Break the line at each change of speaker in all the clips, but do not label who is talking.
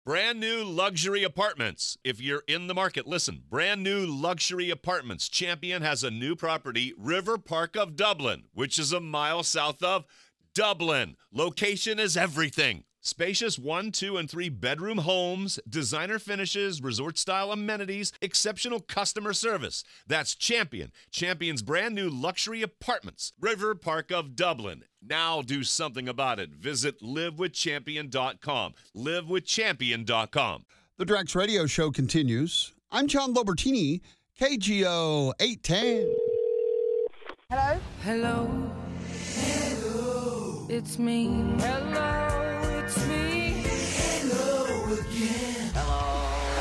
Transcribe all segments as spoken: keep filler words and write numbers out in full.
Brand new luxury apartments. If you're in the market, listen. Brand new luxury apartments. Champion has a new property, River Park of Dublin, which is a mile south of Dublin. Location is everything. Spacious one, two, and three bedroom homes, designer finishes, resort-style amenities, exceptional customer service. That's Champion. Champion's brand new luxury apartments. River Park of Dublin. Now do something about it. Visit live with champion dot com. live with champion dot com.
The Drex Radio Show continues. I'm John Lobertini, K G O eight ten.
Hello?
Hello. Hello. It's me. Hello, it's me. Hello again. Hello.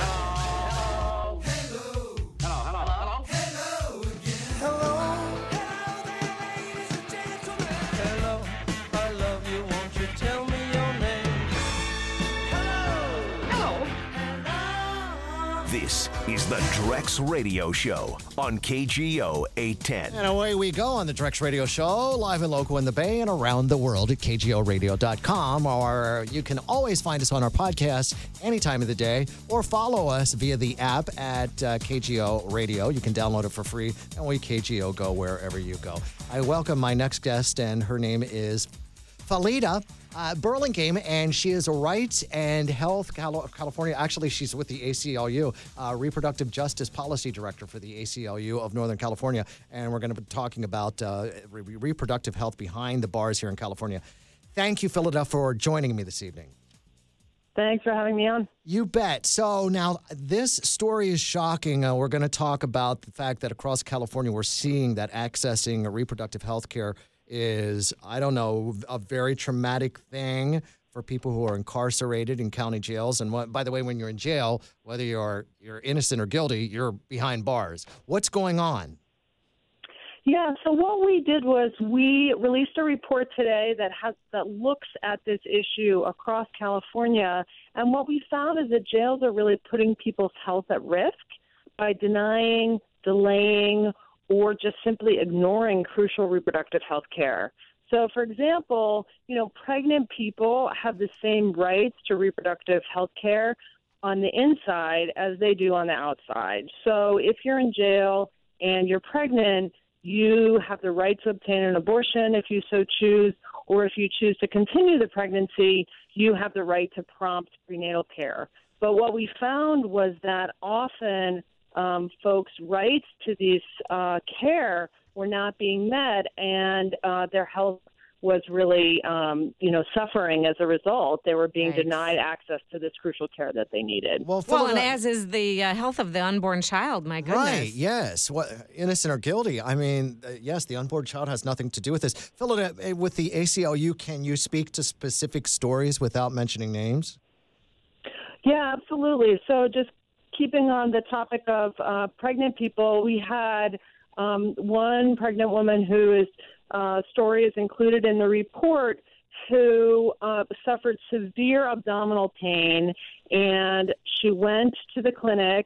Hello. Hello. Hello. Hello. Hello. Hello again. Hello. Hello there, ladies and gentlemen. Hello. I love you. Won't you tell me your name? Hello. Hello. Hello.
This is the Drex Radio Show on K G O eight ten.
And away we go on the Drex Radio Show, live and local in the Bay and around the world at K G O radio dot com. Or you can always find us on our podcast any time of the day, or follow us via the app at uh, K G O Radio. You can download it for free, and we K G O go wherever you go. I welcome my next guest, and her name is Falida uh, Burlingame, and she is a Rights and Health Cal- California. Actually, she's with the A C L U, uh, Reproductive Justice Policy Director for the A C L U of Northern California. And we're going to be talking about uh, re- reproductive health behind the bars here in California. Thank you, Falida, for joining me this evening.
Thanks for having me on.
You bet. So now this story is shocking. Uh, we're going to talk about the fact that across California, we're seeing that accessing reproductive health care is, I don't know, a very traumatic thing for people who are incarcerated in county jails. And what, by the way, when you're in jail, whether you're you're innocent or guilty, you're behind bars. What's going on?
Yeah, so what we did was we released a report today that has that looks at this issue across California. And what we found is that jails are really putting people's health at risk by denying, delaying, or just simply ignoring crucial reproductive health care. So, for example, you know, pregnant people have the same rights to reproductive health care on the inside as they do on the outside. So if you're in jail and you're pregnant, you have the right to obtain an abortion if you so choose, or if you choose to continue the pregnancy, you have the right to prompt prenatal care. But what we found was that often Um, folks' rights to these uh, care were not being met, and uh, their health was really, um, you know, suffering as a result. They were being
Right.
denied access to this crucial care that they needed.
Well,
Well,
Falida-
and as is the uh, health of the unborn child, my goodness.
Right, yes. What, innocent or guilty. I mean, uh, yes, the unborn child has nothing to do with this. Philip, uh, with the A C L U, can you speak to specific stories without mentioning names?
Yeah, absolutely. So just keeping on the topic of uh, pregnant people, we had um, one pregnant woman whose uh, story is included in the report who uh, suffered severe abdominal pain, and she went to the clinic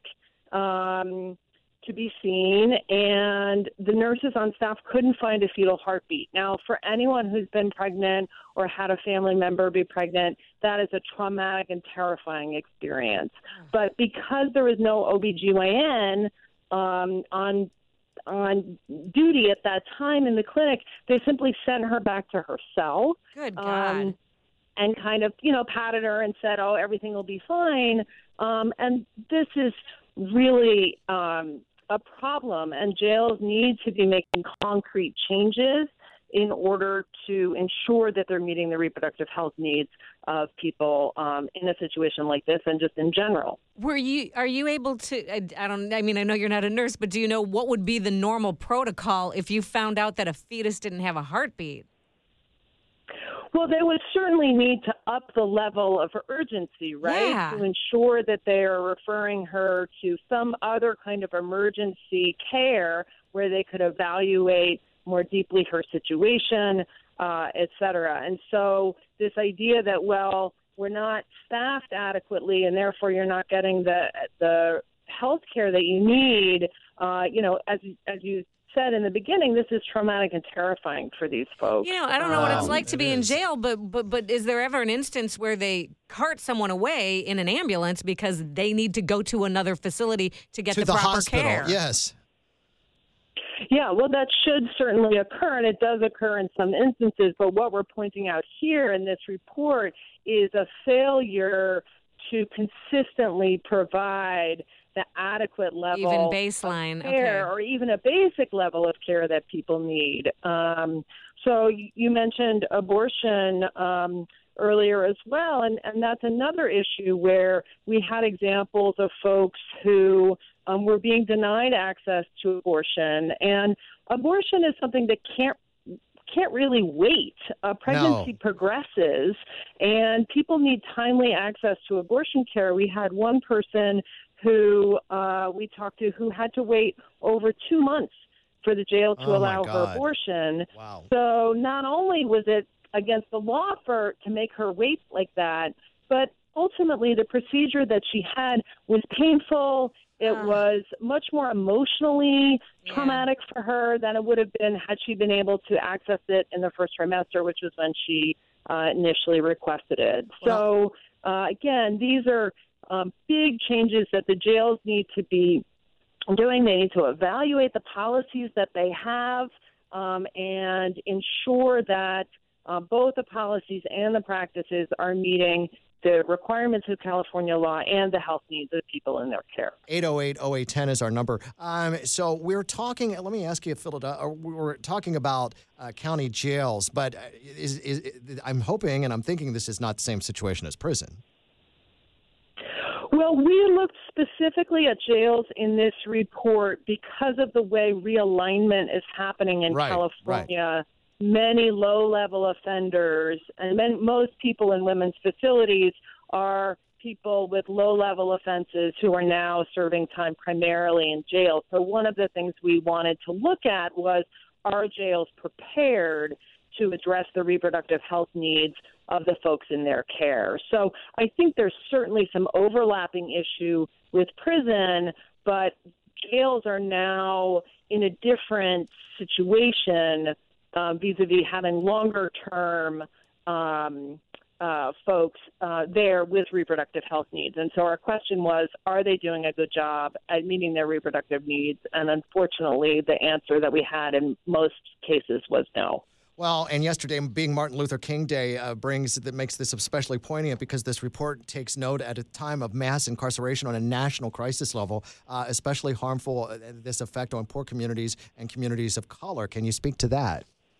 um, to be seen, and the nurses on staff couldn't find a fetal heartbeat. Now, for anyone who's been pregnant or had a family member be pregnant, that is a traumatic and terrifying experience. But because there was no O B G Y N um, on on duty at that time in the clinic, they simply sent her back to her cell.
Good God.
Um, and kind of, you know, patted her and said, oh, everything will be fine. Um, and this is really um, a problem, and jails need to be making concrete changes in order to ensure that they're meeting the reproductive health needs of people um, in a situation like this and just in general.
Were you, are you able to, I, I don't, I mean, I know you're not a nurse, but do you know what would be the normal protocol if you found out that a fetus didn't have a heartbeat?
Well, they would certainly need to up the level of urgency, right?
Yeah.
To ensure that they are referring her to some other kind of emergency care where they could evaluate more deeply her situation, uh, et cetera. And so this idea that, well, we're not staffed adequately and therefore you're not getting the the health care that you need, uh, you know, as as you said in the beginning, this is traumatic and terrifying for these folks.
You know, I don't know what it's
Um,
like to
it
be in
is.
jail, but but but is there ever an instance where they cart someone away in an ambulance because they need to go to another facility to get
to
the,
the
proper
hospital.
care?
Yes.
Yeah, well, that should certainly occur, and it does occur in some instances. But what we're pointing out here in this report is a failure to consistently provide the adequate level
Even
of
baseline,
care
okay.
or even a basic level of care that people need. Um, so y- you mentioned abortion um, earlier as well, and, and that's another issue where we had examples of folks who um, were being denied access to abortion. And abortion is something that can't can't really wait. Uh, pregnancy
No.
progresses, and people need timely access to abortion care. We had one person who uh, we talked to who had to wait over two months for the jail to
Oh, my
allow her
God.
abortion.
Wow.
So not only was it against the law for to make her wait like that, but ultimately the procedure that she had was painful. It
Ah.
was much more emotionally
Yeah.
traumatic for her than it would have been had she been able to access it in the first trimester, which was when she uh, initially requested it. So uh, again, these are um, big changes that the jails need to be doing. They need to evaluate the policies that they have um, and ensure that uh, both the policies and the practices are meeting the requirements of California law and the health needs of people in their care.
eight oh eight oh eight one oh is our number. Um, so we're talking, let me ask you, Philadelphia, we were talking about uh, county jails, but is, is, is, I'm hoping and I'm thinking this is not the same situation as prison.
Well, we looked specifically at jails in this report because of the way realignment is happening in
Right,
California. Many low-level offenders and men, most people in women's facilities are people with low-level offenses who are now serving time primarily in jail. So one of the things we wanted to look at was, are jails prepared to address the reproductive health needs of the folks in their care? So I think there's certainly some overlapping issue with prison, but jails are now in a different situation uh, vis-a-vis having longer-term um, uh, folks uh, there with reproductive health needs. And so our question was, are they doing a good job at meeting their reproductive needs? And unfortunately, the answer that we had in most cases was no.
Well, and yesterday being Martin Luther King Day uh, brings that makes this especially poignant because this report takes note at a time of mass incarceration on a national crisis level, uh, especially harmful uh, this effect on poor communities and communities of color. Can you speak to that?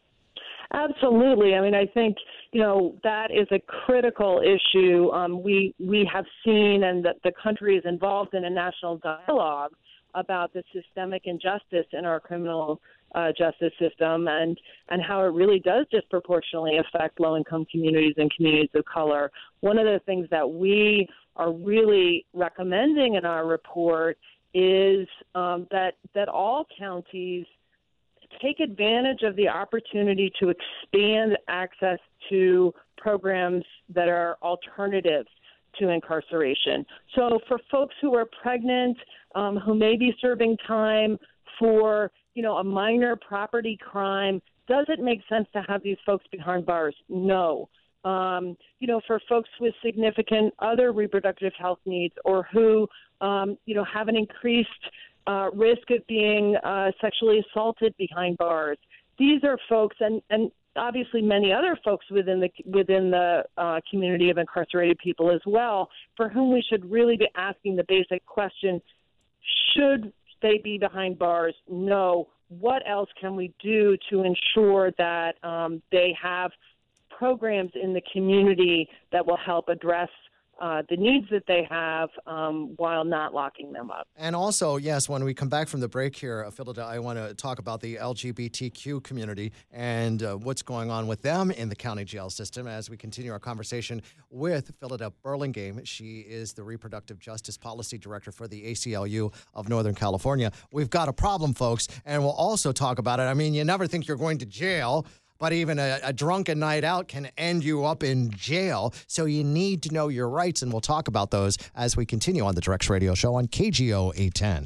Absolutely. I mean, I think, you know, that is a critical issue. Um, we we have seen, and that the country is involved in a national dialogue about the systemic injustice in our criminal uh, justice system and, and how it really does disproportionately affect low-income communities and communities of color. One of the things that we are really recommending in our report is um, that that all counties take advantage of the opportunity to expand access to programs that are alternatives to incarceration. So for folks who are pregnant, um, who may be serving time for, you know, a minor property crime, does it make sense to have these folks behind bars? No. Um, you know, for folks with significant other reproductive health needs or who, um, you know, have an increased uh, risk of being uh, sexually assaulted behind bars. These are folks, and, and obviously many other folks within the within the uh, community of incarcerated people as well, for whom we should really be asking the basic question: should they be behind bars? No. What else can we do to ensure that um, they have programs in the community that will help address uh, the needs that they have um, while not locking them up?
And also, yes, when we come back from the break here, uh, Philadelphia, I want to talk about the L G B T Q community and uh, what's going on with them in the county jail system as we continue our conversation with Philadelphia Burlingame. She is the Reproductive Justice Policy Director for the A C L U of Northern California. We've got a problem, folks, and we'll also talk about it. I mean, you never think you're going to jail, but even a, a drunken night out can end you up in jail. So you need to know your rights, and we'll talk about those as we continue on the Drex Radio Show on K G O eight ten.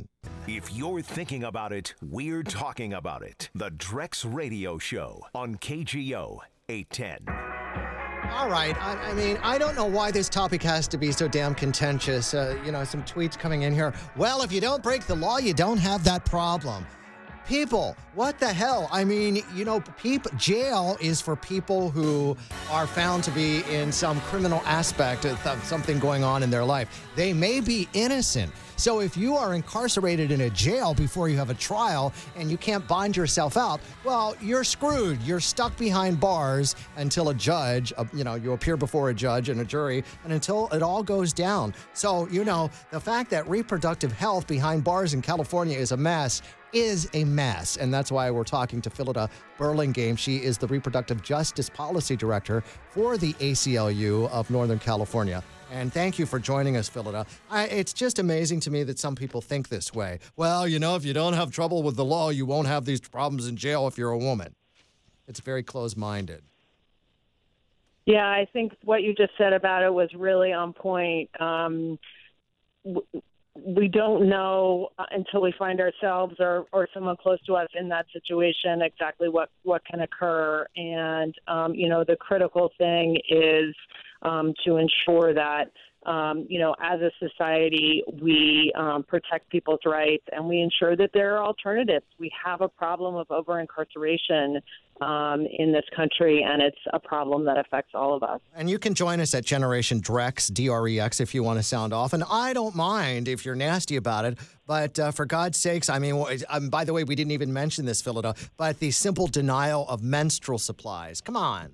If you're thinking about it, we're talking about it. The Drex Radio Show on K G O eight ten.
All right. I, I mean, I don't know why this topic has to be so damn contentious. Uh, you know, some tweets coming in here. Well, if you don't break the law, you don't have that problem. People, what the hell? I mean, you know, peop- jail is for people who are found to be in some criminal aspect of th- something going on in their life. They may be innocent. So if you are incarcerated in a jail before you have a trial and you can't bond yourself out, well, you're screwed. You're stuck behind bars until a judge, uh, you know, you appear before a judge and a jury, and until it all goes down. So, you know, the fact that reproductive health behind bars in California is a mess is a mess. And that's why we're talking to Phillida Burlingame. She is the Reproductive Justice Policy Director for the A C L U of Northern California. And thank you for joining us, Phillida. I, it's just amazing to me that some people think this way. Well, you know, if you don't have trouble with the law, you won't have these problems in jail if you're a woman. It's very close-minded.
Yeah, I think what you just said about it was really on point. Um, w- we don't know until we find ourselves or, or someone close to us in that situation exactly what, what can occur. And, um, you know, the critical thing is um, to ensure that, um, you know, as a society, we um, protect people's rights and we ensure that there are alternatives. We have a problem of over-incarceration um, in this country, and it's a problem that affects all of us.
And you can join us at Generation Drex, D R E X, if you want to sound off. And I don't mind if you're nasty about it, but uh, for God's sakes, I mean, um, by the way, we didn't even mention this, Phillida, but the simple denial of menstrual supplies. Come on.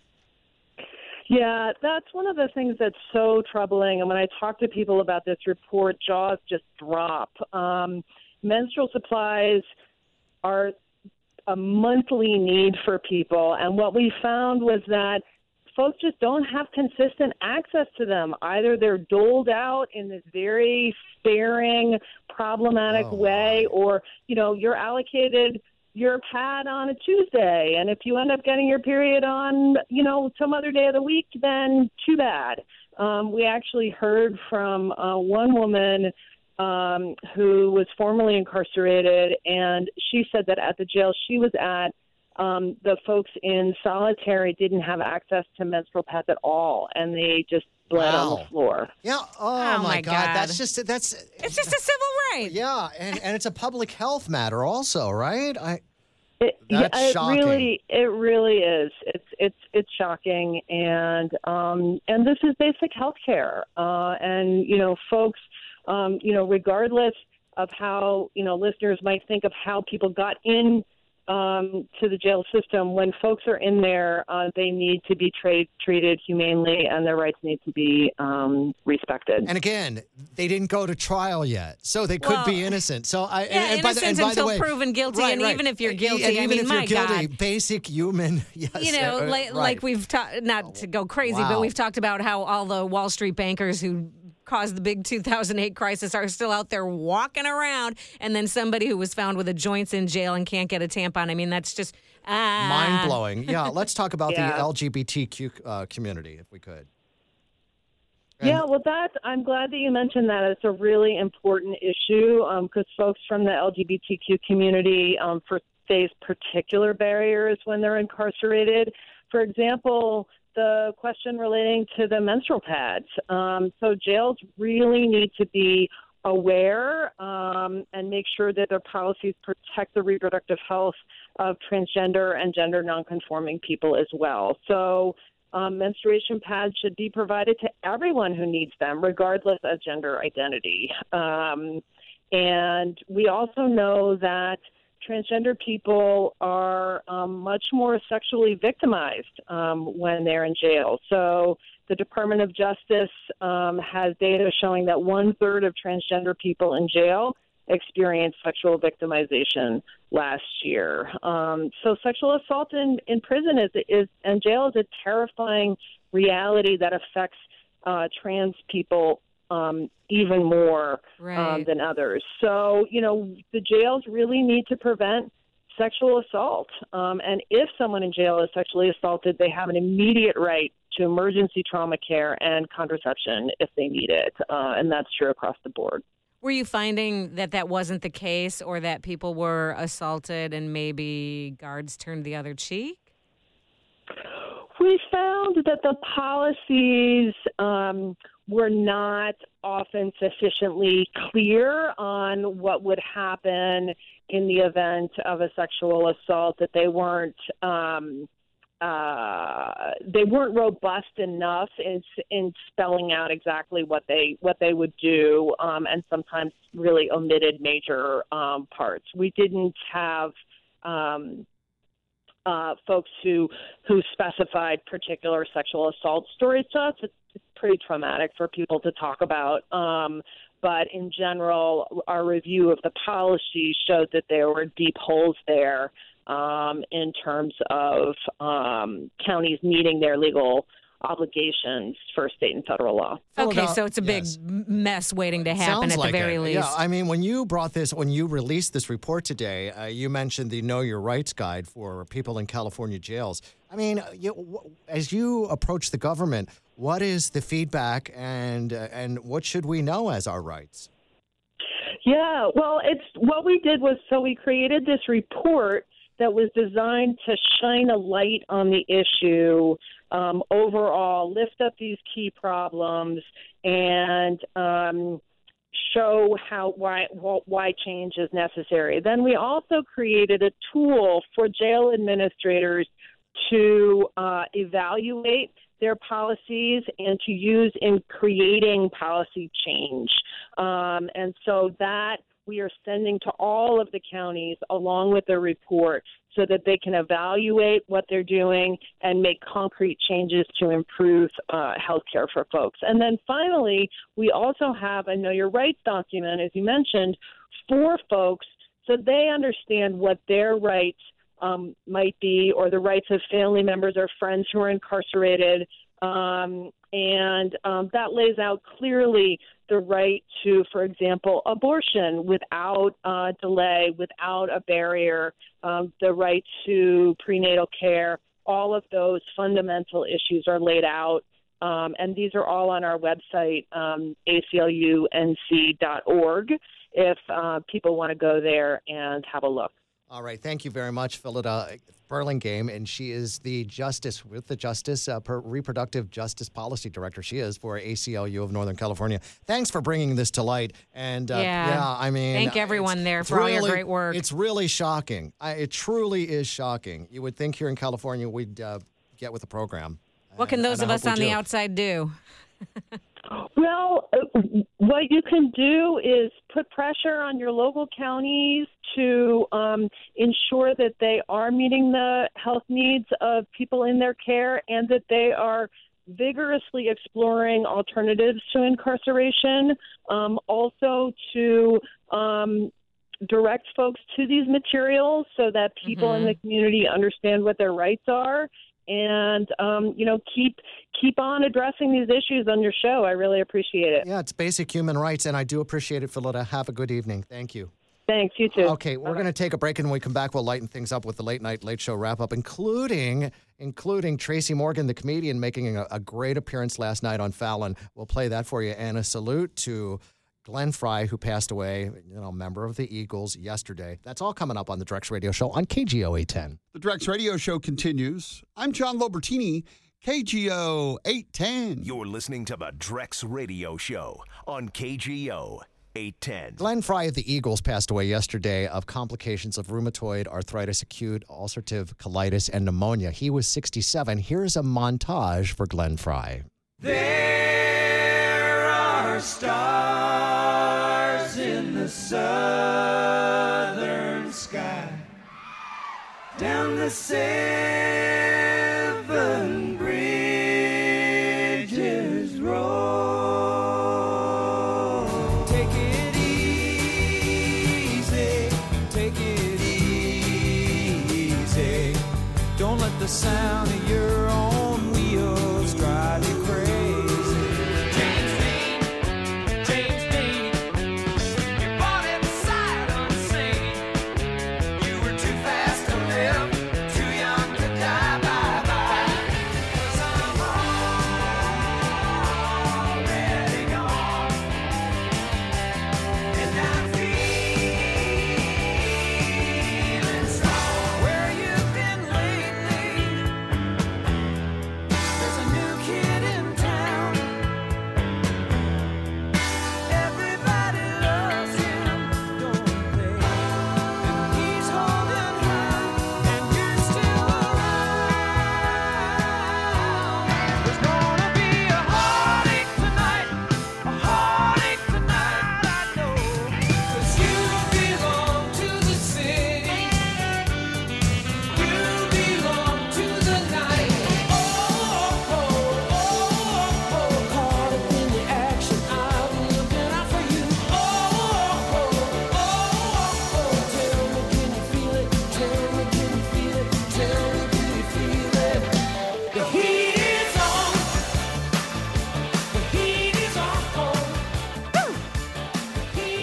Yeah, that's one of the things that's so troubling. And when I talk to people about this report, jaws just drop. Um, menstrual supplies are a monthly need for people. And what we found was that folks just don't have consistent access to them. Either they're doled out in this very sparing, problematic
Oh,
way, or, you know, you're allocated your pad on a Tuesday. And if you end up getting your period on, you know, some other day of the week, then too bad. Um, we actually heard from uh, one woman um, who was formerly incarcerated, and she said that at the jail she was at, um, the folks in solitary didn't have access to menstrual pads at all, and they just bled
Wow.
on the floor.
Yeah. Oh,
Oh,
my
my
God.
God.
That's just, that's,
It's just a civil right.
yeah. And, and it's a public health matter also, right? I.
It,
That's
yeah, it
shocking.
really, it really is. It's it's it's shocking, and um, and this is basic health care. Uh, and you know, folks, um, you know, regardless of how you know listeners might think of how people got in um, to the jail system, when folks are in there, uh, they need to be tra- treated humanely, and their rights need to be um, respected.
And again, they didn't go to trial yet, so they could
Well,
be innocent. So I,
Yeah,
and, and by the, and
innocent
by the
until
way,
proven guilty,
right,
and
right.
even if you're
And
guilty,
even
I mean,
if
my
you're guilty,
God.
basic human, yes,
You know,
uh, uh,
like,
right.
like we've talked, not to go crazy,
Wow.
but we've talked about how all the Wall Street bankers who caused the big two thousand eight crisis are still out there walking around, and then somebody who was found with a joint's in jail and can't get a tampon. I mean, that's just ah.
mind blowing. Yeah, let's talk about
Yeah.
the L G B T Q uh, community, if we could.
Yeah, well, that's, I'm glad that you mentioned that. It's a really important issue because folks from the L G B T Q community um, for, face particular barriers when they're incarcerated. For example, the question relating to the menstrual pads. Um, so jails really need to be aware um, and make sure that their policies protect the reproductive health of transgender and gender nonconforming people as well. So um, menstruation pads should be provided to everyone who needs them, regardless of gender identity. Um, and we also know that transgender people are um, much more sexually victimized um, when they're in jail. So the Department of Justice um, has data showing that one third of transgender people in jail experienced sexual victimization last year. Um, so sexual assault in, in prison is, is and jail is a terrifying reality that affects uh, trans people um, even more
Right.
um, than others. So, you know, the jails really need to prevent sexual assault. Um, and if someone in jail is sexually assaulted, they have an immediate right to emergency trauma care and contraception if they need it. Uh, and that's true across the board.
Were you finding that that wasn't the case, or that people were assaulted and maybe guards turned the other cheek?
We found that the policies um, were not often sufficiently clear on what would happen in the event of a sexual assault, that they weren't um, uh, they weren't robust enough in, in spelling out exactly what they what they would do, um, and sometimes really omitted major um, parts. We didn't have um, uh, folks who who specified particular sexual assault stories to us. It's, it's pretty traumatic for people to talk about. Um, but in general, our review of the policy showed that there were deep holes there um, in terms of um, counties meeting their legal obligations for state and federal law.
Okay, so it's a big
Yes.
mess waiting to happen
Sounds
at
like
the very
it.
least.
Yeah, I mean, when you brought this, when you released this report today, uh, you mentioned the Know Your Rights Guide for people in California jails. I mean, you, w- as you approach the government, what is the feedback, and uh, and what should we know as our rights?
Yeah, well, it's what we did was so we created this report that was designed to shine a light on the issue, um, overall, lift up these key problems, and um, show how why why change is necessary. Then we also created a tool for jail administrators to uh, evaluate their policies and to use in creating policy change. Um, and so that we are sending to all of the counties along with the report so that they can evaluate what they're doing and make concrete changes to improve uh, health care for folks. And then finally, we also have a Know Your Rights document, as you mentioned, for folks so they understand what their rights um, might be, or the rights of family members or friends who are incarcerated. Um, and um, that lays out clearly the right to, for example, abortion without uh, delay, without a barrier, um, the right to prenatal care. All of those fundamental issues are laid out, um, and these are all on our website, um, A C L U N C dot org, if uh, people want to go there and have a look.
All right. Thank you very much, Phillida Burlingame. And she is the Justice with the Justice, uh, per Reproductive Justice Policy Director. She is for A C L U of Northern California. Thanks for bringing this to light. And uh,
Yeah.
yeah, I mean,
Thank everyone
it's-
there
it's
for all your
really-
great work.
It's really shocking. I, it truly is shocking. You would think here in California we'd uh, get with the program.
What can
And-
those
and
of
I
us
hope we
on the
do.
outside do?
Well, uh, what you can do is put pressure on your local counties to um, ensure that they are meeting the health needs of people in their care and that they are vigorously exploring alternatives to incarceration. Um, also to um, direct folks to these materials so that people in the community understand what their rights are. And, um, you know, keep keep on addressing these issues on your show. I really appreciate it.
Yeah, it's basic human rights, and I do appreciate it, Phillida. Have a good evening. Thank you.
Thanks. You too.
Okay, we're going to take a break, and when we come back, we'll lighten things up with the late night late show wrap up, including including Tracy Morgan, the comedian, making a, a great appearance last night on Fallon. We'll play that for you, and a salute to Glenn Fry, who passed away, you know, member of the Eagles yesterday. That's all coming up on the Drex Radio Show on K G O eight ten.
The Drex Radio Show continues. I'm John Lobertini, K G O eight ten.
You're listening to the Drex Radio Show on K G O eight ten.
Glenn Fry of the Eagles passed away yesterday of complications of rheumatoid arthritis, acute ulcerative colitis, and pneumonia. He was sixty-seven. Here's a montage for Glenn Fry.
There are stars in the southern sky. Down the seven bridges roll. Take it easy, take it easy. Don't let the sound of your own wheels drive you crazy. James Dean, James Dean, you bought it sight unseen. You were too fast to live, too young to die. Bye bye. 'Cause I'm already gone.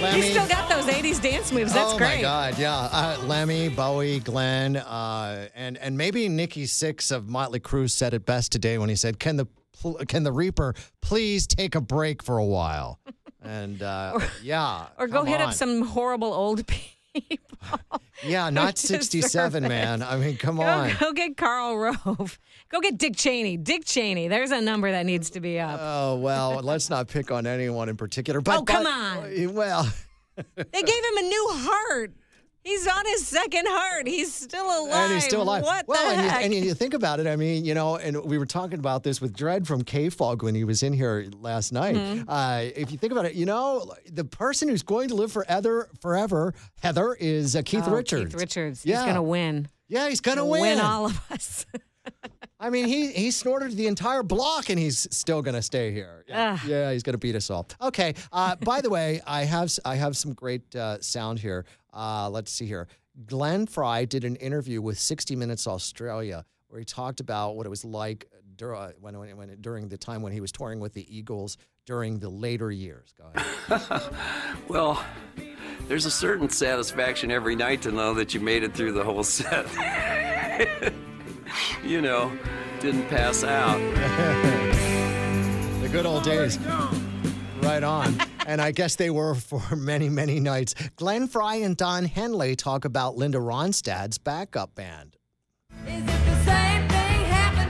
Lemmy.
He's still got those eighties dance moves. That's
oh
great.
my God, yeah. Uh, Lemmy, Bowie, Glenn, uh, and and maybe Nikki Sixx of Motley Crue said it best today when he said, "Can the can the Reaper please take a break for a while?" And uh,
or,
yeah,
or go hit
on.
up some horrible old people.
Yeah, not sixty-seven, man. I mean, come
go,
on.
Go get Karl Rove. Go get Dick Cheney. Dick Cheney. There's a number that needs to be up.
Oh well, let's not pick on anyone in particular. But,
oh come
but,
on.
Well,
they gave him a new heart. He's on his second heart. He's still alive.
And he's still alive.
What
well,
the
and
heck?
you, and you think about it, I mean, you know, and we were talking about this with Dredd from K-Fog when he was in here last night.
Mm-hmm.
Uh, if you think about it, you know, the person who's going to live forever, forever, Heather, is uh, Keith
oh,
Richards.
Keith Richards.
Yeah.
He's going to win.
Yeah, he's going to
win.
win.
Win all of us.
I mean, he he snorted the entire block, and he's still going to stay here. Yeah, yeah he's going to beat us all. Okay. Uh, by the way, I have I have some great uh, sound here. Uh, let's see here. Glenn Frey did an interview with sixty minutes Australia where he talked about what it was like dur- when, when, when during the time when he was touring with the Eagles during the later years. Go ahead.
Well, there's a certain satisfaction every night to know that you made it through the whole set. You know, didn't pass out.
The good old days. Right on. And I guess they were for many, many nights. Glenn Frey and Don Henley talk about Linda Ronstadt's backup band.
Is it the same thing happened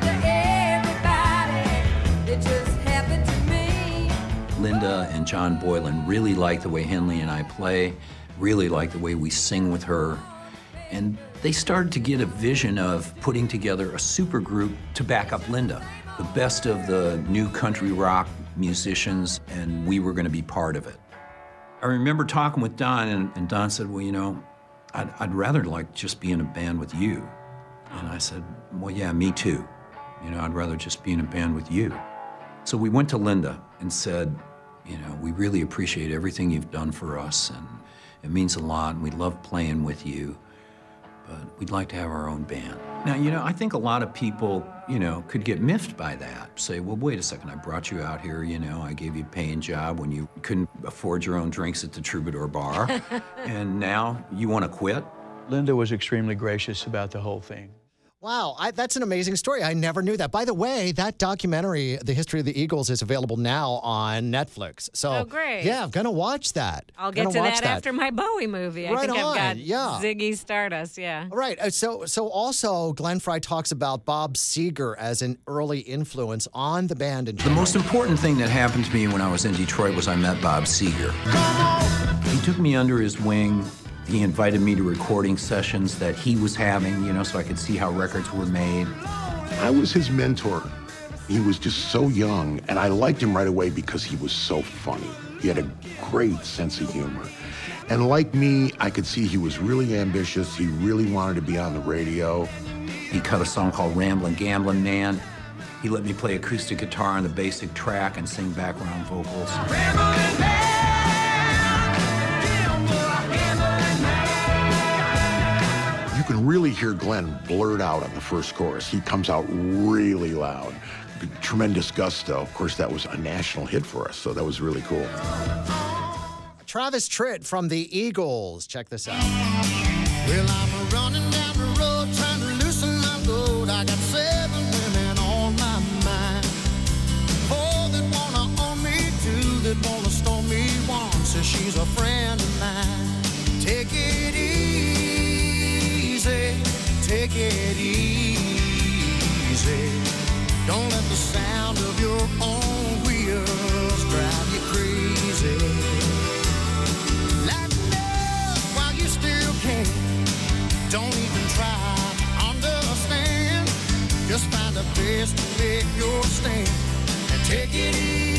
to everybody? It just happened to me.
Linda and John Boylan really like the way Henley and I play, really like the way we sing with her. And they started to get a vision of putting together a supergroup to back up Linda. The best of the new country rock musicians, and we were going to be part of it. I remember talking with Don, and, and Don said, well, you know, I'd, I'd rather like just be in a band with you. And I said, well, yeah, me too. You know, I'd rather just be in a band with you. So we went to Linda and said, you know, we really appreciate everything you've done for us, and it means a lot, and we love playing with you, but we'd like to have our own band. Now, you know, I think a lot of people, you know, could get miffed by that. Say, well, wait a second, I brought you out here, you know, I gave you a paying job when you couldn't afford your own drinks at the Troubadour Bar, and now you want to quit?
Linda was extremely gracious about the whole thing.
Wow, I, that's an amazing story. I never knew that. By the way, that documentary, The History of the Eagles, is available now on Netflix. So,
oh, great.
Yeah, I'm going to watch that.
I'll get
gonna
to
watch
that, after my Bowie movie.
Right
I think
on,
I've got
yeah.
Ziggy Stardust, yeah.
Right. uh, So, so also, Glenn Frey talks about Bob Seger as an early influence on the band. In
the most important thing that happened to me when I was in Detroit was I met Bob Seger. He took me under his wing. He invited me to recording sessions that he was having, you know, so I could see how records were made.
I was his mentor. He was just so young, and I liked him right away because he was so funny. He had a great sense of humor. And like me, I could see he was really ambitious. He really wanted to be on the radio.
He cut a song called Ramblin' Gamblin' Man. He let me play acoustic guitar on the basic track and sing background vocals.
You can really hear Glenn blurt out on the first chorus. He comes out really loud. Tremendous gusto. Of course, that was a national hit for us, so that was really cool.
Travis Tritt from the Eagles. Check this out.
Well, I'm running down the road trying to loosen my load. I got seven women on my mind. Four that wanna own me, two that wanna stone me. One says she's a friend of mine. Take it easy, take it easy. Don't let the sound of your own wheels drive you crazy. Lighten up while you still can. Don't even try to understand. Just find a place to make your stand and take it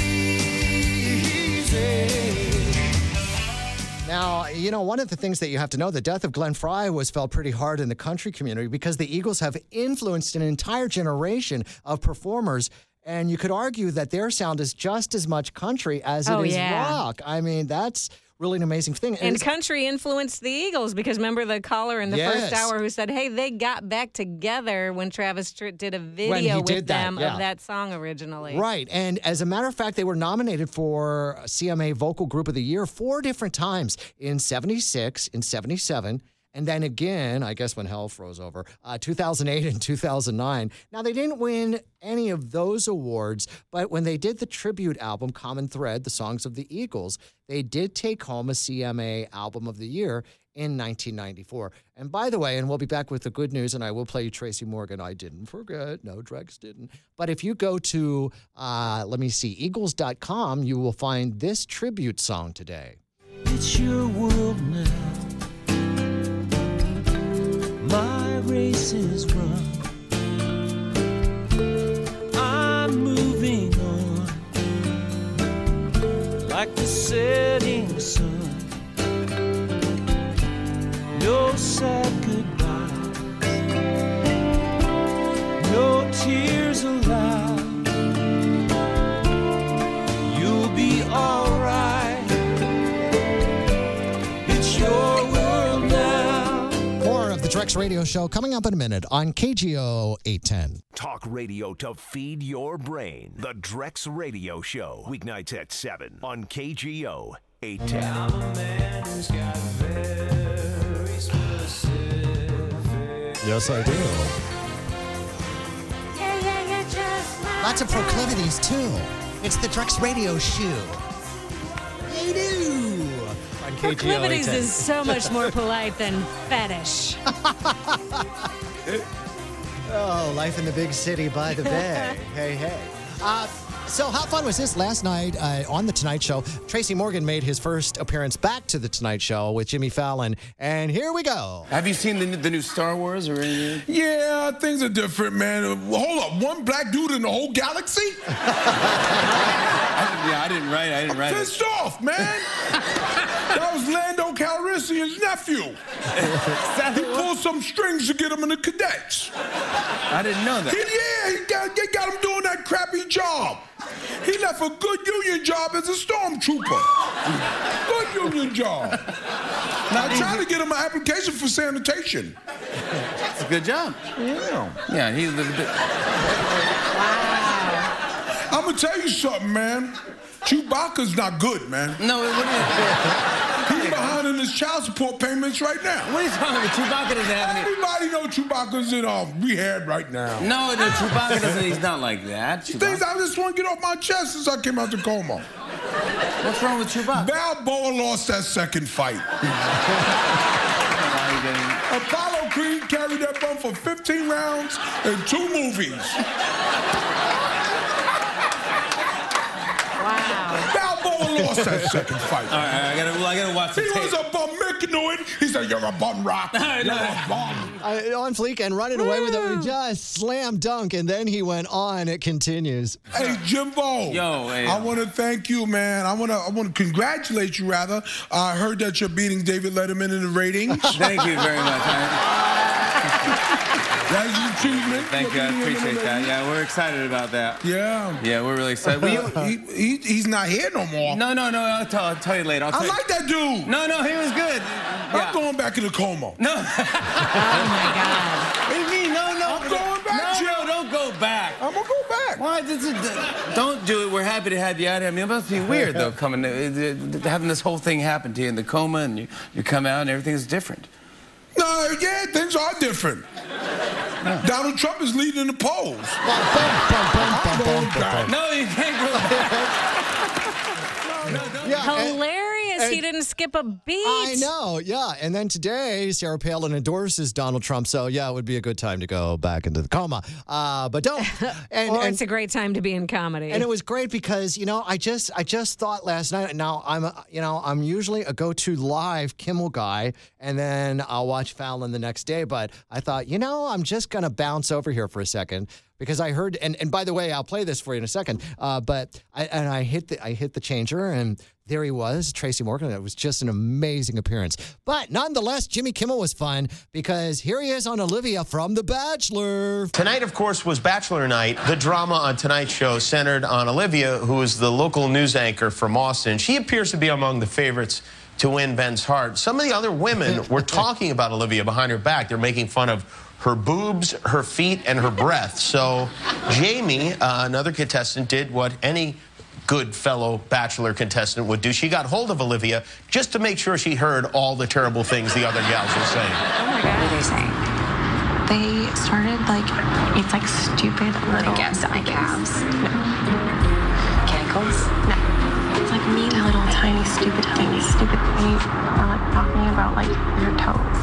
easy.
Now, you know, one of the things that you have to know, the death of Glenn Frey was felt pretty hard in the country community because the Eagles have influenced an entire generation of performers. And you could argue that their sound is just as much country as it
Oh,
is
yeah.
rock. I mean, that's really an amazing thing.
And
it's-
country influenced the Eagles because remember the caller in the
Yes.
first hour who said, hey, they got back together when Travis Tritt did a
When
video
he
with
did that,
them
yeah.
of that song originally.
Right. And as a matter of fact, they were nominated for C M A Vocal Group of the Year four different times in seventy-six, in seventy-seven, and then again, I guess when hell froze over, uh, two thousand eight and two thousand nine. Now, they didn't win any of those awards, but when they did the tribute album, Common Thread, the songs of the Eagles, they did take home a C M A Album of the Year in nineteen ninety-four. And by the way, and we'll be back with the good news, and I will play you Tracy Morgan. I didn't forget. No, Drex didn't. But if you go to, uh, let me see, eagles dot com, you will find this tribute song today.
It's your world now. My race is run. I'm moving on like the setting sun. No sad goodbyes, no tears allowed. You'll be alright. It's your world now.
More of the Drex Radio Show coming up in a minute on K G O eight ten.
Talk radio to feed your brain. The Drex Radio Show. Weeknights at seven on K G O eight ten.
I'm a man who's got very specific.
Yes, I do.
Yeah, yeah, yeah, just like
Lots of proclivities, too. It's the Drex Radio Show. They do. On K G O
Proclivities
eight ten.
is so much more polite than fetish.
Oh, life in the big city by the bay. Hey, hey. Uh, so how fun was this last night uh, on The Tonight Show? Tracy Morgan made his first appearance back to The Tonight Show with Jimmy Fallon. And here we go.
Have you seen the, the new Star Wars or anything?
Yeah, things are different, man. Uh, Hold up, one black dude in the whole galaxy?
I, yeah, I didn't write it. I didn't write it.
Pissed off, man. That was Lando Calrissian's nephew. He pulled some strings to get him in the cadets.
I didn't know that.
He, yeah, he got, they got him doing that crappy job. He left a good union job as a stormtrooper. Good union job. Now I'm trying to get him an application for sanitation.
It's a good job.
Yeah.
Yeah, he's a bit.
I'm gonna tell you something, man. Chewbacca's not good, man.
No, what are
He's behind in his child support payments right now.
What are you talking about? Chewbacca doesn't have any.
Everybody know Chewbacca's in uh, rehab right now.
No, no, Chewbacca doesn't. He's not like that.
Things I just want to get off my chest since I came out to Como.
What's wrong with Chewbacca?
Balboa lost that second fight. Apollo Creed carried that bum for fifteen rounds and two movies. Balboa lost that second fight.
All right, I gotta, well, I gotta watch the
He
tape.
was a bum. Mick knew it. He said, "You're a bum rock. You're a bum."
Uh, on fleek and running away with it, just slam dunk, and then he went on. It continues.
Hey, Jimbo.
Yo, hey.
I want to thank you, man. I want to I want to congratulate you, rather. I heard that you're beating David Letterman in the ratings.
Thank you very much.
That's an achievement.
Thank you. I appreciate that. Yeah, we're excited about that.
Yeah.
Yeah, we're really excited. We,
he, he, he's not here no more.
no, no, no. I'll tell, I'll tell you later. I'll tell
I
you.
like that dude.
No, no, he was good.
I'm going back into Como.
No.
Oh, my God.
What do you mean? No, no.
I'm going back,
No,
Jim.
no, don't go back.
I'm going to go back.
Why? This is, don't do it. We're happy to have you out here. I mean, it must be weird, though, coming, uh, uh, having this whole thing happen to you in the coma, and you, you come out and everything's different.
No, yeah, things are different. Donald Trump is leading the polls. I'm going back.
No, you can't go back.
Yeah, and-
Hilarious.
and-
he didn't skip a beat.
I know, yeah. And then today, Sarah Palin endorses Donald Trump. So, yeah, it would be a good time to go back into the coma. Uh, but don't. And,
or
and,
it's a great time to be in comedy.
and it was great because, you know, I just I just thought last night, now I'm, a, you know, I'm usually a go-to live Kimmel guy, and then I'll watch Fallon the next day. But I thought, you know, I'm just going to bounce over here for a second. Because I heard, and, and by the way, I'll play this for you in a second. Uh, but I and I hit the I hit the changer, and there he was, Tracy Morgan. It was just an amazing appearance. But nonetheless, Jimmy Kimmel was fun because here he is on Olivia from The Bachelor.
Tonight, of course, was Bachelor Night. The drama on tonight's show centered on Olivia, who is the local news anchor from Austin. She appears to be among the favorites to win Ben's heart. Some of the other women were talking about Olivia behind her back. They're making fun of her boobs, her feet, and her breath. So Jamie, uh, another contestant, did what any good fellow Bachelor contestant would do. She got hold of Olivia just to make sure she heard all the terrible things the other gals were saying.
Oh my God. What are they saying? They started like, it's like stupid little dummy calves. No. Cankles? No. It's like mean little tiny stupid things. Stupid things are like talking about like your toes.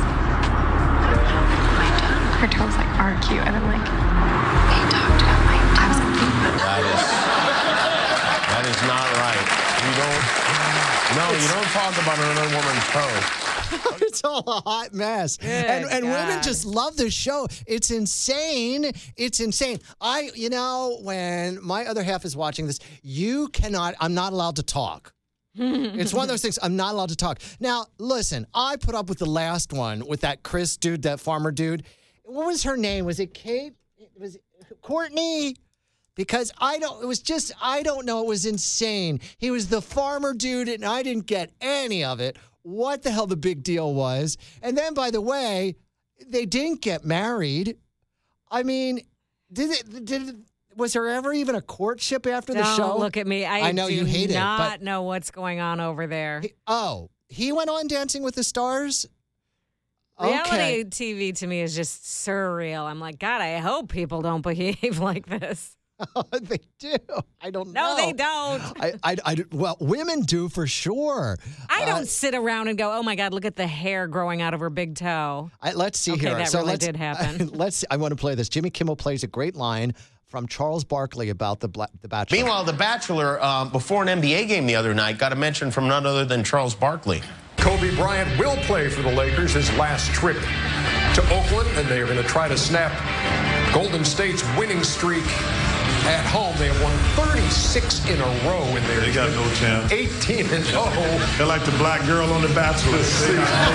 My toes? Her toes like are cute. And I'm like, they talked about my toes.
That is, that is not right. You don't, no, you don't talk about another woman's toes.
It's all a hot mess. and and women just love this show. It's insane. It's insane. I, you know, when my other half is watching this, you cannot, I'm not allowed to talk. It's one of those things, I'm not allowed to talk. Now, listen, I put up with the last one with that Chris dude, that farmer dude. What was her name? Was it Kate? Was it Courtney? Because I don't, it was just, I don't know. It was insane. He was the farmer dude, and I didn't get any of it. What the hell the big deal was. And then, by the way, they didn't get married. I mean, did it, did it, was there ever even a courtship after the
Don't
show?
look at me. I,
I know
do
you hate it,
not
but
know what's going on over there.
he- oh, he went on Dancing with the Stars?
Reality
Okay.
T V to me is just surreal. I'm like, God, I hope people don't behave like this.
They do. I don't
No,
know.
they don't.
I, I, I, well, women do for sure.
I
Uh,
don't sit around and go, oh my God, look at the hair growing out of her big toe.
I, let's see
Okay,
here.
that
so
really
let's,
did happen.
let's. I want to play this. Jimmy Kimmel plays a great line from Charles Barkley about the Bla- the Bachelor.
Meanwhile, The Bachelor, um, before an N B A game the other night, got a mention from none other than Charles Barkley.
Kobe Bryant will play for the Lakers his last trip to Oakland, and they are going to try to snap Golden State's winning streak at home. They have won thirty-six in a row in there.
They got no chance.
eighteen and oh.
They're like the black girl on The Bachelor. They got no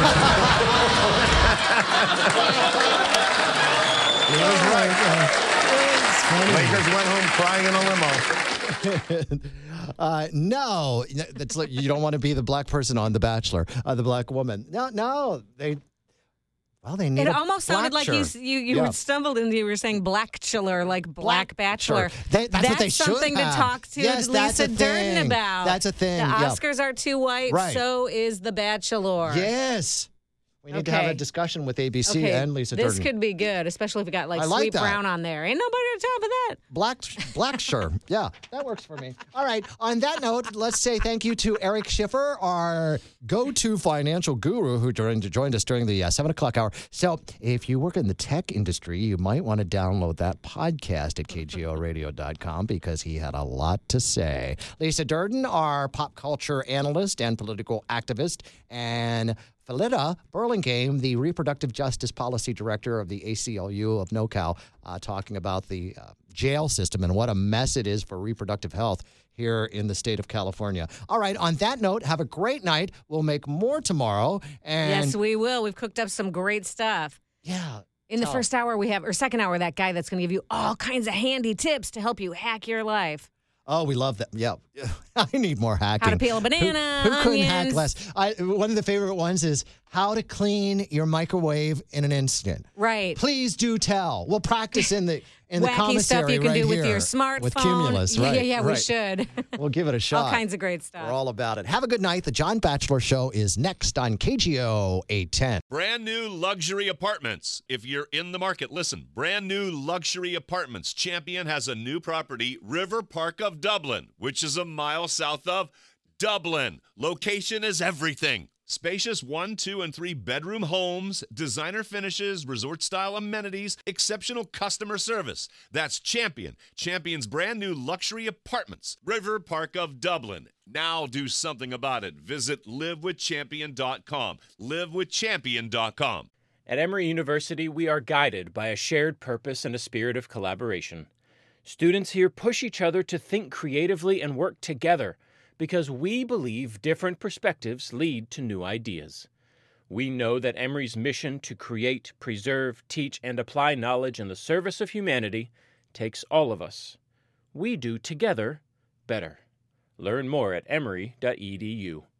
Lakers went home crying in a limo.
Uh, no, that's like, you don't want to be the black person on The Bachelor, uh, the black woman. No, no, they. Well, they need.
It
a
almost sounded like you
black-cher.
you, you
Yeah.
were stumbled into you were saying black chiller, like black bachelor.
Sure. They- that's what they should
something
have.
to talk to
Yes, that's
Lisa
a
Durden
thing.
about.
That's a thing,
The
yeah.
Oscars are too white.
Right.
So is The Bachelor.
Yes, we need to have
Okay.
a discussion with A B C
Okay,
and Lisa
this
Durden.
could be good, especially if we got like
I like
Sweet
that.
Brown on there. Ain't nobody on top of that.
Black, black, sure. Yeah, that works for me. All right. On that note, let's say thank you to Eric Schiffer, our go-to financial guru who joined, joined us during the uh, seven o'clock hour. So if you work in the tech industry, you might want to download that podcast at K G O radio dot com because he had a lot to say. Lisa Durden, our pop culture analyst and political activist, and Felita Burlingame, the Reproductive Justice Policy Director of the A C L U of NoCal, uh, talking about the uh, jail system and what a mess it is for reproductive health here in the state of California. All right, on that note, have a great night. We'll make more tomorrow. And
Yes, we will. We've cooked up some great stuff.
Yeah.
In the
tell.
first hour, we have, or second hour, that guy that's going to give you all kinds of handy tips to help you hack your life.
Oh, we love that. Yeah. I need more hacking.
How to peel a
Who-
banana,
Who, couldn't hack
onions.
less? I, one of the favorite ones is how to clean your microwave in an instant.
Right.
Please do tell. We'll practice in the in the
Wacky
commissary
stuff you can
right
do with
here
your smartphone.
with Cumulus.
Yeah,
Right,
yeah, yeah, we
right.
should.
We'll give it a shot.
All kinds of great stuff.
We're all about it. Have a good night. The John Bachelor Show is next on K G O eight ten.
Brand new luxury apartments. If you're in the market, listen. Brand new luxury apartments. Champion has a new property, River Park of Dublin, which is a mile south of Dublin. Location is everything. Spacious one, two, and three bedroom homes, designer finishes, resort style amenities, exceptional customer service. That's Champion. Champion's brand new luxury apartments, River Park of Dublin. Now do something about it. Visit live with champion dot com. live with champion dot com.
At Emory University, we are guided by a shared purpose and a spirit of collaboration. Students here push each other to think creatively and work together, because we believe different perspectives lead to new ideas. We know that Emory's mission to create, preserve, teach, and apply knowledge in the service of humanity takes all of us. We do together better. Learn more at emory dot e d u.